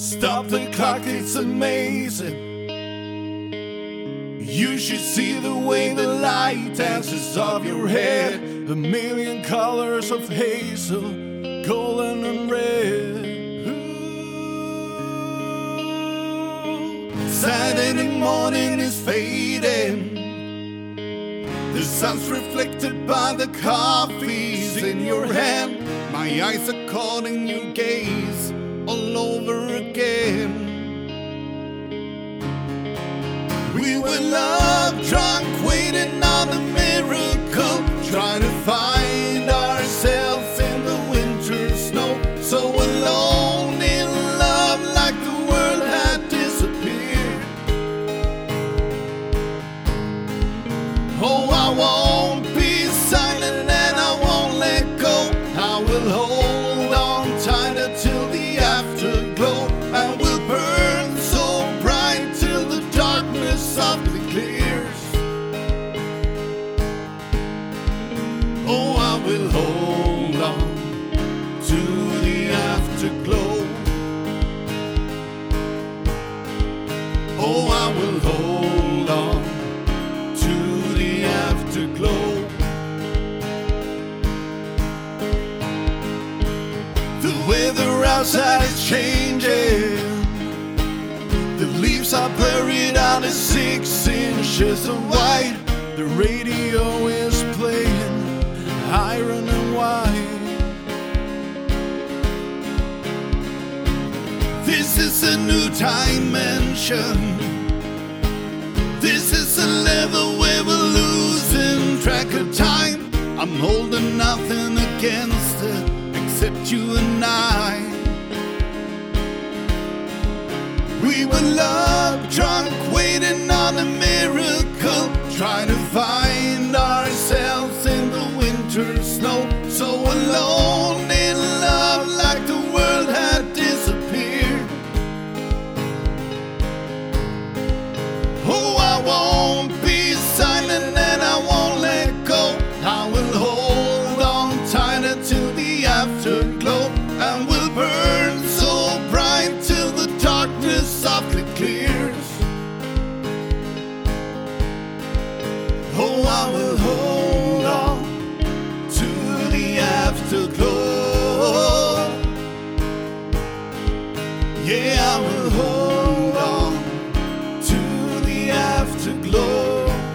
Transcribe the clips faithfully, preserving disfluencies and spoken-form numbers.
Stop the clock, it's amazing. You should see the way the light dances off your head. A million colors of hazel, golden and red. Ooh. Saturday morning is fading. The sun's reflected by the coffees in your hand. My eyes are caught in your gaze all over again. We were love drunk, waiting on a miracle, trying to find ourselves in the winter snow. So alone in love, like the world had disappeared. Oh, I won't be silent and I won't let go. I will hold on tighter till the afterglow. I will burn so bright till the darkness softly clears. Oh, I will hold on to the afterglow. Oh, I will hold on to the afterglow. The weather outside is changing. The leaves are buried under six inches of white. The radio is playing iron and white. This is a new dimension. This is a level where we're losing track of time. I'm holding nothing against it except you and I. We were love drunk, waiting on a miracle, trying to find ourselves in the winter snow. So alone in love, like the world had disappeared. Oh, I won't be silent and I won't let go. I will hold on tighter till the afterglow. And we'll burn so bright till the darkness softly clears. Oh, I will hold on to the afterglow. Yeah, I will hold on to the afterglow.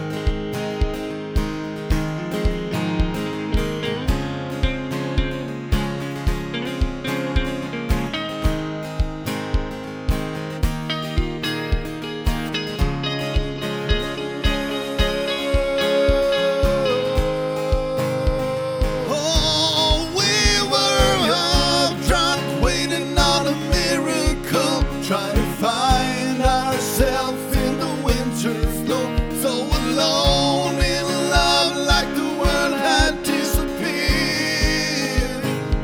Trying to find ourselves in the winter snow. So alone in love, like the world had disappeared.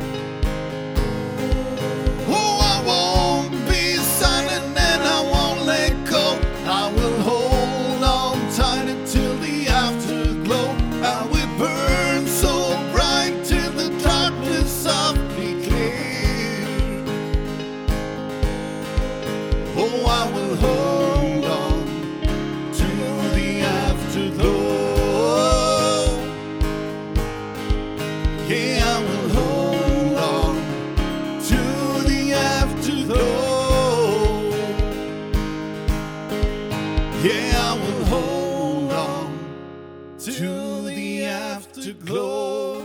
Oh, I won't be silent and I won't let go. I will hold on tighter till the afterglow. I will burn so bright till the darkness softly clears. Oh, I will hold on to the afterglow. Yeah, I will hold on to the afterglow. Yeah, I will hold on to the afterglow.